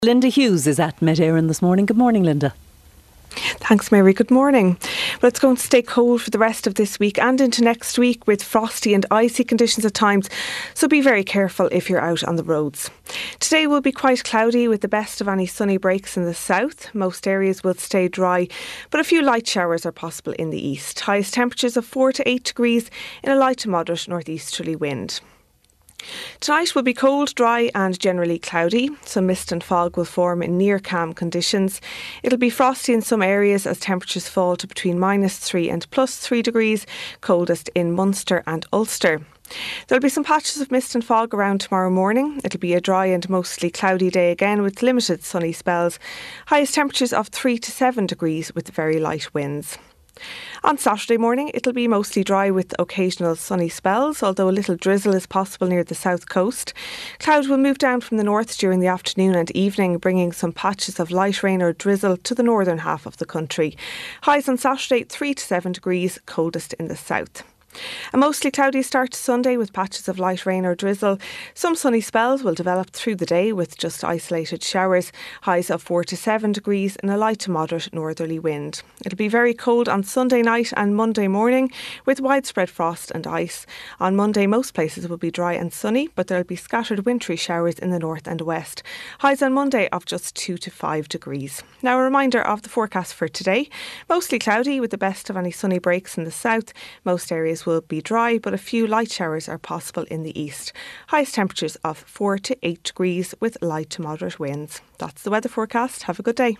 Linda Hughes is at Met Éireann this morning. Good morning, Linda. Thanks, Mary. Good morning. Well, it's going to stay cold for the rest of this week and into next week with frosty and icy conditions at times, so be very careful if you're out on the roads. Today will be quite cloudy with the best of any sunny breaks in the south. Most areas will stay dry, but a few light showers are possible in the east. Highest temperatures of 4 to 8 degrees in a light to moderate northeasterly wind. Tonight will be cold, dry and generally cloudy. Some mist and fog will form in near calm conditions. It'll be frosty in some areas as temperatures fall to between -3 and +3 degrees, coldest in Munster and Ulster. There'll be some patches of mist and fog around tomorrow morning. It'll be a dry and mostly cloudy day again with limited sunny spells. Highest temperatures of 3 to 7 degrees with very light winds. On Saturday morning, it'll be mostly dry with occasional sunny spells, although a little drizzle is possible near the south coast. Cloud will move down from the north during the afternoon and evening, bringing some patches of light rain or drizzle to the northern half of the country. Highs on Saturday, 3 to 7 degrees, coldest in the south. A mostly cloudy start to Sunday with patches of light rain or drizzle. Some sunny spells will develop through the day with just isolated showers. Highs of 4 to 7 degrees and a light to moderate northerly wind. It'll be very cold on Sunday night and Monday morning with widespread frost and ice. On Monday, most places will be dry and sunny, but there'll be scattered wintry showers in the north and west. Highs on Monday of just 2 to 5 degrees. Now a reminder of the forecast for today. Mostly cloudy with the best of any sunny breaks in the south. Most areas will be dry, but a few light showers are possible in the east. Highest temperatures of 4 to 8 degrees with light to moderate winds. That's the weather forecast. Have a good day.